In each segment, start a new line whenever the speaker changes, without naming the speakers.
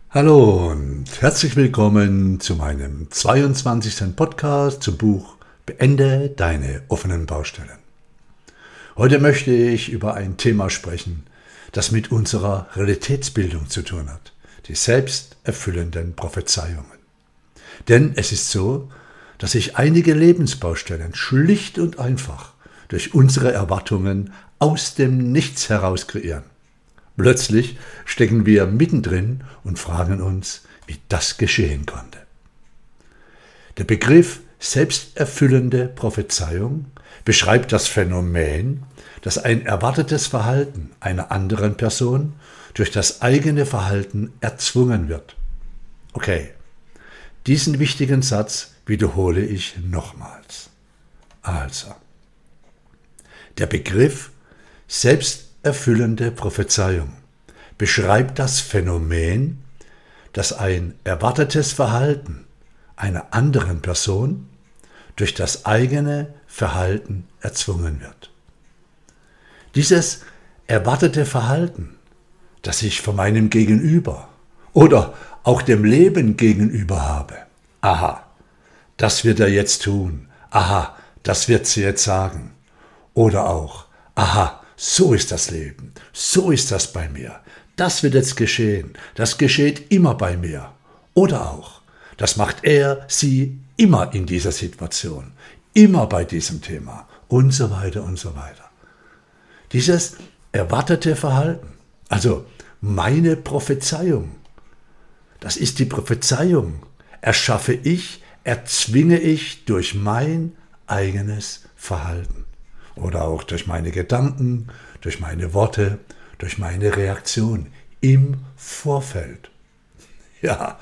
Hallo und herzlich willkommen zu meinem 22. Podcast zum Buch Beende deine offenen Baustellen. Heute möchte ich über ein Thema sprechen, das mit unserer Realitätsbildung zu tun hat, die selbsterfüllenden Prophezeiungen. Denn es ist so, dass sich einige Lebensbaustellen schlicht und einfach durch unsere Erwartungen aus dem Nichts heraus kreieren. Plötzlich stecken wir mittendrin und fragen uns, wie das geschehen konnte. Der Begriff selbsterfüllende Prophezeiung beschreibt das Phänomen, dass ein erwartetes Verhalten einer anderen Person durch das eigene Verhalten erzwungen wird. Okay, diesen wichtigen Satz wiederhole ich nochmals. Also, der Begriff selbsterfüllende Prophezeiung beschreibt das Phänomen, dass ein erwartetes Verhalten einer anderen Person durch das eigene Verhalten erzwungen wird. Dieses erwartete Verhalten, das ich von meinem Gegenüber oder auch dem Leben gegenüber habe, aha, das wird er jetzt tun, aha, das wird sie jetzt sagen, oder auch, aha, so ist das Leben, so ist das bei mir, das wird jetzt geschehen, das geschieht immer bei mir. Oder auch, das macht er, sie immer in dieser Situation, immer bei diesem Thema und so weiter und so weiter. Dieses erwartete Verhalten, also meine Prophezeiung, das ist die Prophezeiung, erschaffe ich, erzwinge ich durch mein eigenes Verhalten. Oder auch durch meine Gedanken, durch meine Worte, durch meine Reaktion im Vorfeld. Ja,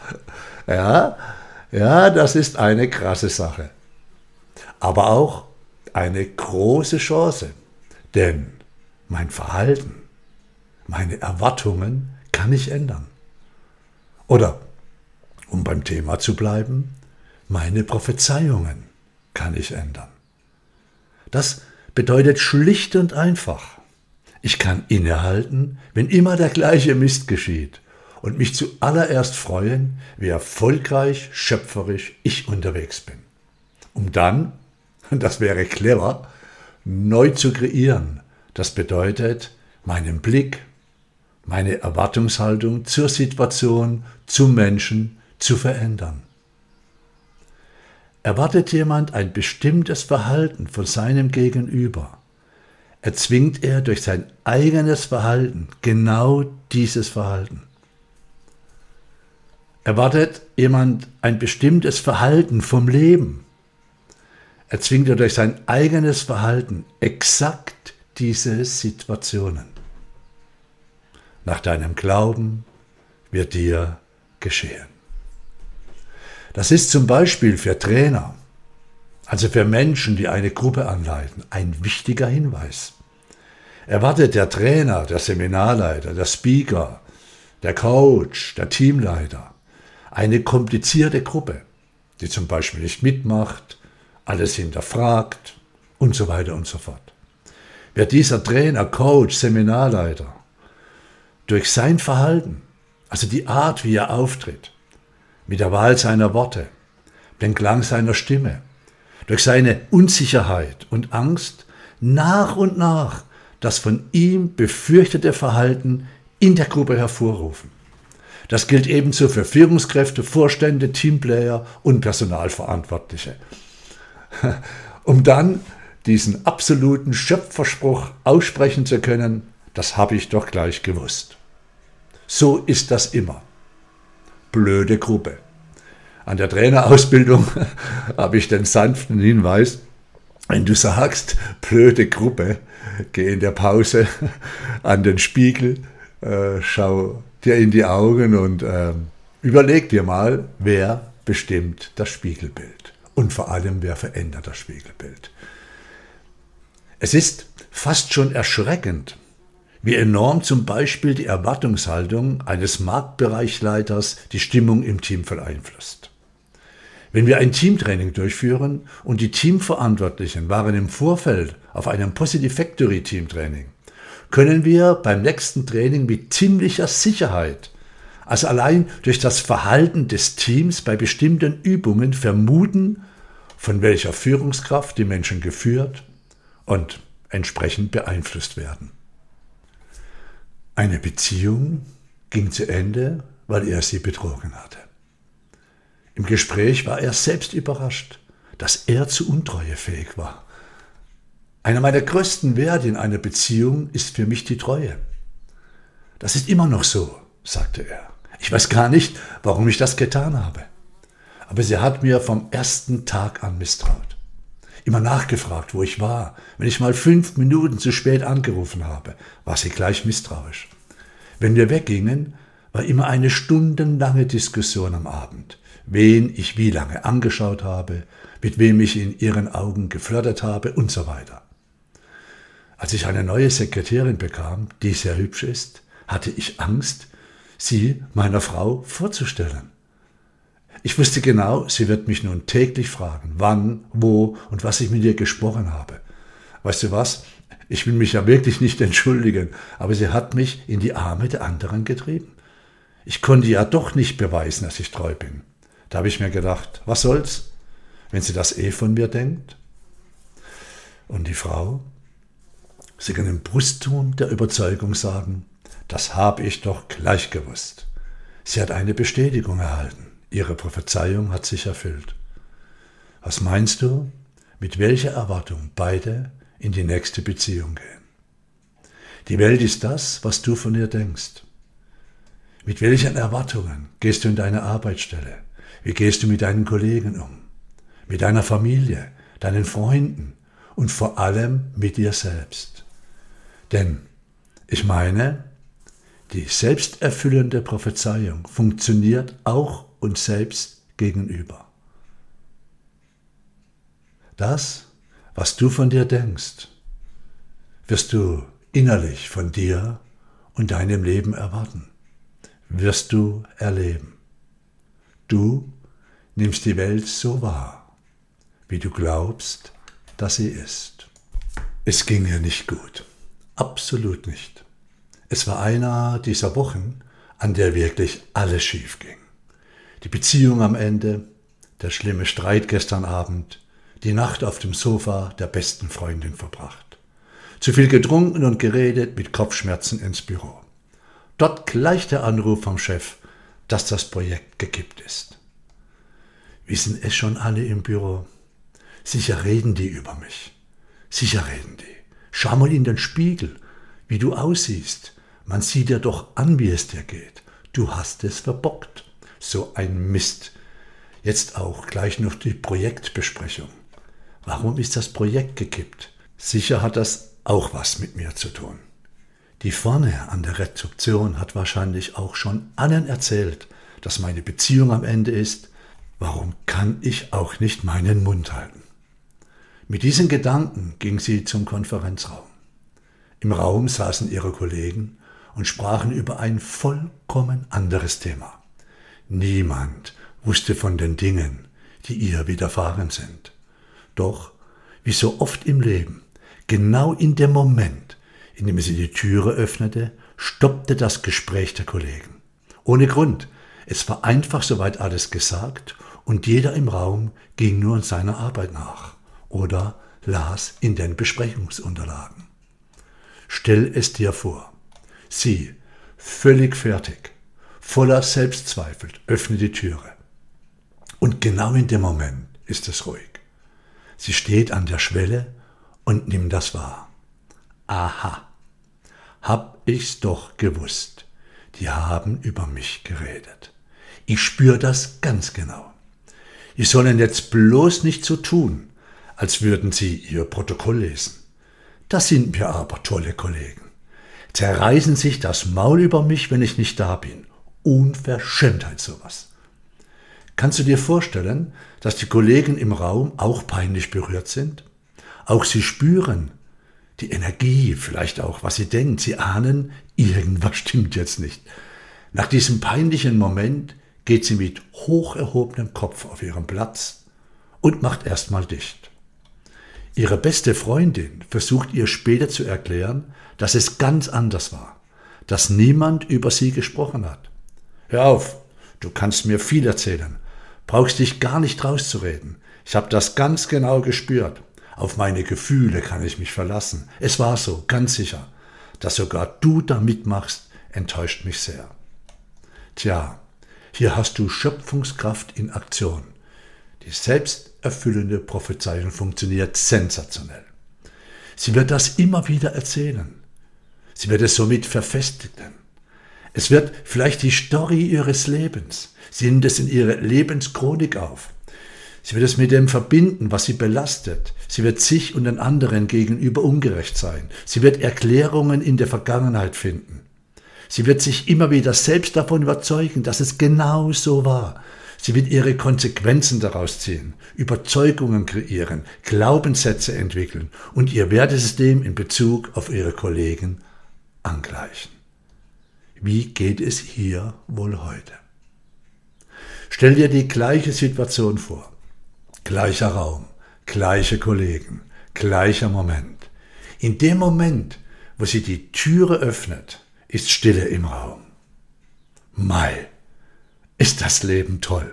das ist eine krasse Sache. Aber auch eine große Chance, denn mein Verhalten, meine Erwartungen kann ich ändern. Oder, um beim Thema zu bleiben, meine Prophezeiungen kann ich ändern. Das bedeutet schlicht und einfach, ich kann innehalten, wenn immer der gleiche Mist geschieht und mich zuallererst freuen, wie erfolgreich, schöpferisch ich unterwegs bin. Um dann, und das wäre clever, neu zu kreieren. Das bedeutet, meinen Blick, meine Erwartungshaltung zur Situation, zum Menschen zu verändern. Erwartet jemand ein bestimmtes Verhalten von seinem Gegenüber, erzwingt er durch sein eigenes Verhalten genau dieses Verhalten. Erwartet jemand ein bestimmtes Verhalten vom Leben, erzwingt er durch sein eigenes Verhalten exakt diese Situationen. Nach deinem Glauben wird dir geschehen. Das ist zum Beispiel für Trainer, also für Menschen, die eine Gruppe anleiten, ein wichtiger Hinweis. Erwartet der Trainer, der Seminarleiter, der Speaker, der Coach, der Teamleiter eine komplizierte Gruppe, die zum Beispiel nicht mitmacht, alles hinterfragt und so weiter und so fort. Wird dieser Trainer, Coach, Seminarleiter durch sein Verhalten, also die Art, wie er auftritt, mit der Wahl seiner Worte, den Klang seiner Stimme, durch seine Unsicherheit und Angst nach und nach das von ihm befürchtete Verhalten in der Gruppe hervorrufen. Das gilt ebenso für Führungskräfte, Vorstände, Teamplayer und Personalverantwortliche. Um dann diesen absoluten Schöpferspruch aussprechen zu können, das habe ich doch gleich gewusst. So ist das immer. Blöde Gruppe. An der Trainerausbildung habe ich den sanften Hinweis, wenn du sagst, blöde Gruppe, geh in der Pause an den Spiegel, schau dir in die Augen und überleg dir mal, wer bestimmt das Spiegelbild und vor allem, wer verändert das Spiegelbild. Es ist fast schon erschreckend, wie enorm zum Beispiel die Erwartungshaltung eines Marktbereichsleiters die Stimmung im Team beeinflusst. Wenn wir ein Teamtraining durchführen und die Teamverantwortlichen waren im Vorfeld auf einem Positive Factory Teamtraining, können wir beim nächsten Training mit ziemlicher Sicherheit Also allein durch das Verhalten des Teams bei bestimmten Übungen vermuten, von welcher Führungskraft die Menschen geführt und entsprechend beeinflusst werden. Eine Beziehung ging zu Ende, weil er sie betrogen hatte. Im Gespräch war er selbst überrascht, dass er zu Untreue fähig war. Einer meiner größten Werte in einer Beziehung ist für mich die Treue. Das ist immer noch so, sagte er. Ich weiß gar nicht, warum ich das getan habe. Aber sie hat mir vom ersten Tag an misstraut. Immer nachgefragt, wo ich war. Wenn ich mal 5 Minuten zu spät angerufen habe, war sie gleich misstrauisch. Wenn wir weggingen, war immer eine stundenlange Diskussion am Abend, wen ich wie lange angeschaut habe, mit wem ich in ihren Augen geflirtet habe und so weiter. Als ich eine neue Sekretärin bekam, die sehr hübsch ist, hatte ich Angst, sie meiner Frau vorzustellen. Ich wusste genau, sie wird mich nun täglich fragen, wann, wo und was ich mit ihr gesprochen habe. Weißt du was? Ich will mich ja wirklich nicht entschuldigen, aber sie hat mich in die Arme der anderen getrieben. Ich konnte ja doch nicht beweisen, dass ich treu bin. Da habe ich mir gedacht, was soll's, wenn sie das von mir denkt? Und die Frau? Sie kann im Brustton der Überzeugung sagen, das habe ich doch gleich gewusst. Sie hat eine Bestätigung erhalten. Ihre Prophezeiung hat sich erfüllt. Was meinst du, mit welcher Erwartung beide in die nächste Beziehung gehen? Die Welt ist das, was du von ihr denkst. Mit welchen Erwartungen gehst du in deine Arbeitsstelle? Wie gehst du mit deinen Kollegen um? Mit deiner Familie, deinen Freunden und vor allem mit dir selbst. Denn ich meine, die selbsterfüllende Prophezeiung funktioniert auch uns selbst gegenüber. Das, was du von dir denkst, wirst du innerlich von dir und deinem Leben erwarten, wirst du erleben. Du nimmst die Welt so wahr, wie du glaubst, dass sie ist. Es ging ihr nicht gut, absolut nicht. Es war einer dieser Wochen, an der wirklich alles schief ging. Die Beziehung am Ende, der schlimme Streit gestern Abend, die Nacht auf dem Sofa der besten Freundin verbracht. Zu viel getrunken und geredet, mit Kopfschmerzen ins Büro. Dort gleich der Anruf vom Chef, dass das Projekt gekippt ist. Wissen es schon alle im Büro? Sicher reden die über mich. Sicher reden die. Schau mal in den Spiegel, wie du aussiehst. Man sieht dir doch an, wie es dir geht. Du hast es verbockt. So ein Mist. Jetzt auch gleich noch die Projektbesprechung. Warum ist das Projekt gekippt? Sicher hat das auch was mit mir zu tun. Die vorne an der Rezeption hat wahrscheinlich auch schon allen erzählt, dass meine Beziehung am Ende ist. Warum kann ich auch nicht meinen Mund halten? Mit diesen Gedanken ging sie zum Konferenzraum. Im Raum saßen ihre Kollegen und sprachen über ein vollkommen anderes Thema. Niemand wusste von den Dingen, die ihr widerfahren sind. Doch, wie so oft im Leben, genau in dem Moment, in dem sie die Türe öffnete, stoppte das Gespräch der Kollegen. Ohne Grund. Es war einfach soweit alles gesagt und jeder im Raum ging nur in seiner Arbeit nach oder las in den Besprechungsunterlagen. Stell es dir vor, sie, völlig fertig, voller Selbstzweifel, öffnet die Türe. Und genau in dem Moment ist es ruhig. Sie steht an der Schwelle und nimmt das wahr. Aha, hab ich's doch gewusst. Die haben über mich geredet. Ich spüre das ganz genau. Die sollen jetzt bloß nicht so tun, als würden sie ihr Protokoll lesen. Das sind mir aber tolle Kollegen. Zerreißen sich das Maul über mich, wenn ich nicht da bin. Unverschämtheit sowas. Kannst du dir vorstellen, dass die Kollegen im Raum auch peinlich berührt sind? Auch sie spüren die Energie, vielleicht auch, was sie denkt. Sie ahnen, irgendwas stimmt jetzt nicht. Nach diesem peinlichen Moment geht sie mit hoch erhobenem Kopf auf ihren Platz und macht erstmal dicht. Ihre beste Freundin versucht ihr später zu erklären, dass es ganz anders war, dass niemand über sie gesprochen hat. Hör auf, du kannst mir viel erzählen, brauchst dich gar nicht rauszureden. Ich habe das ganz genau gespürt. Auf meine Gefühle kann ich mich verlassen. Es war so, ganz sicher. Dass sogar du da mitmachst, enttäuscht mich sehr. Tja, hier hast du Schöpfungskraft in Aktion. Die selbsterfüllende Prophezeiung funktioniert sensationell. Sie wird das immer wieder erzählen. Sie wird es somit verfestigen. Es wird vielleicht die Story ihres Lebens. Sie nimmt es in ihre Lebenschronik auf. Sie wird es mit dem verbinden, was sie belastet. Sie wird sich und den anderen gegenüber ungerecht sein. Sie wird Erklärungen in der Vergangenheit finden. Sie wird sich immer wieder selbst davon überzeugen, dass es genau so war. Sie wird ihre Konsequenzen daraus ziehen, Überzeugungen kreieren, Glaubenssätze entwickeln und ihr Wertesystem in Bezug auf ihre Kollegen angleichen. Wie geht es hier wohl heute? Stell dir die gleiche Situation vor. Gleicher Raum, gleiche Kollegen, gleicher Moment. In dem Moment, wo sie die Türe öffnet, ist Stille im Raum. Mei, ist das Leben toll.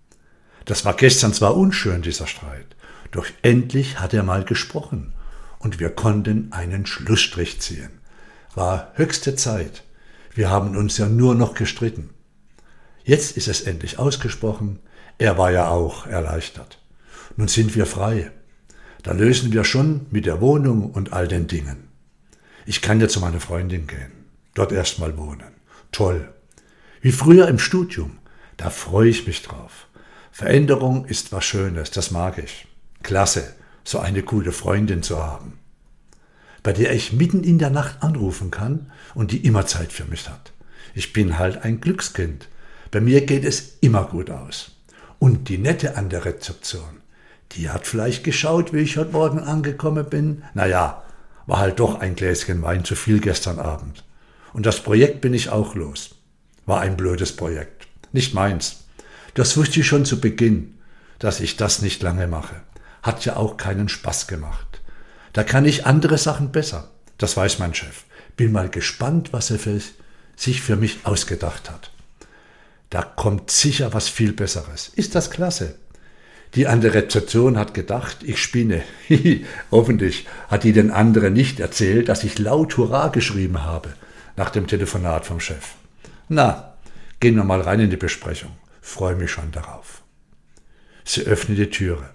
Das war gestern zwar unschön, dieser Streit, doch endlich hat er mal gesprochen und wir konnten einen Schlussstrich ziehen. War höchste Zeit. Wir haben uns ja nur noch gestritten. Jetzt ist es endlich ausgesprochen. Er war ja auch erleichtert. Nun sind wir frei. Da lösen wir schon mit der Wohnung und all den Dingen. Ich kann ja zu meiner Freundin gehen. Dort erstmal wohnen. Toll. Wie früher im Studium. Da freue ich mich drauf. Veränderung ist was Schönes, das mag ich. Klasse, so eine gute Freundin zu haben, bei der ich mitten in der Nacht anrufen kann und die immer Zeit für mich hat. Ich bin halt ein Glückskind. Bei mir geht es immer gut aus. Und die Nette an der Rezeption, die hat vielleicht geschaut, wie ich heute Morgen angekommen bin. Naja, war halt doch ein Gläschen Wein zu viel gestern Abend. Und das Projekt bin ich auch los. War ein blödes Projekt. Nicht meins. Das wusste ich schon zu Beginn, dass ich das nicht lange mache. Hat ja auch keinen Spaß gemacht. Da kann ich andere Sachen besser. Das weiß mein Chef. Bin mal gespannt, was er sich für mich ausgedacht hat. Da kommt sicher was viel Besseres. Ist das klasse? Die an der Rezeption hat gedacht, ich spinne. Hoffentlich hat die den anderen nicht erzählt, dass ich laut Hurra geschrieben habe nach dem Telefonat vom Chef. Na, gehen wir mal rein in die Besprechung. Freue mich schon darauf. Sie öffnet die Türe.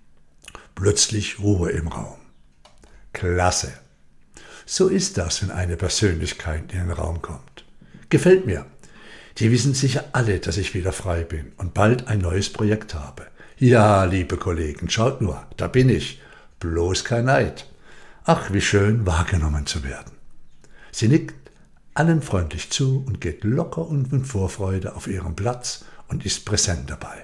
Plötzlich Ruhe im Raum. Klasse. So ist das, wenn eine Persönlichkeit in den Raum kommt. Gefällt mir. Die wissen sicher alle, dass ich wieder frei bin und bald ein neues Projekt habe. Ja, liebe Kollegen, schaut nur, da bin ich. Bloß kein Neid. Ach, wie schön, wahrgenommen zu werden. Sie nickt allen freundlich zu und geht locker und mit Vorfreude auf ihren Platz und ist präsent dabei.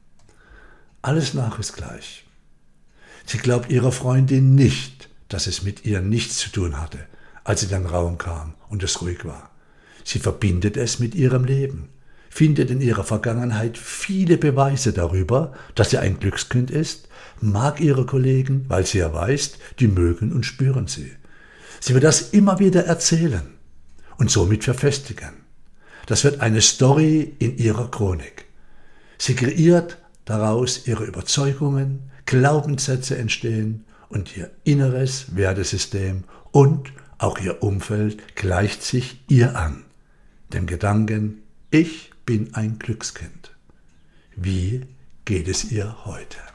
Alles nach ist gleich. Sie glaubt ihrer Freundin nicht, dass es mit ihr nichts zu tun hatte, als sie in den Raum kam und es ruhig war. Sie verbindet es mit ihrem Leben, findet in ihrer Vergangenheit viele Beweise darüber, dass sie ein Glückskind ist, mag ihre Kollegen, weil sie ja weiß, die mögen und spüren sie. Sie wird das immer wieder erzählen und somit verfestigen. Das wird eine Story in ihrer Chronik. Sie kreiert daraus ihre Überzeugungen, Glaubenssätze entstehen und ihr inneres Wertesystem und auch ihr Umfeld gleicht sich ihr an. Dem Gedanken, ich bin ein Glückskind. Wie geht es ihr heute?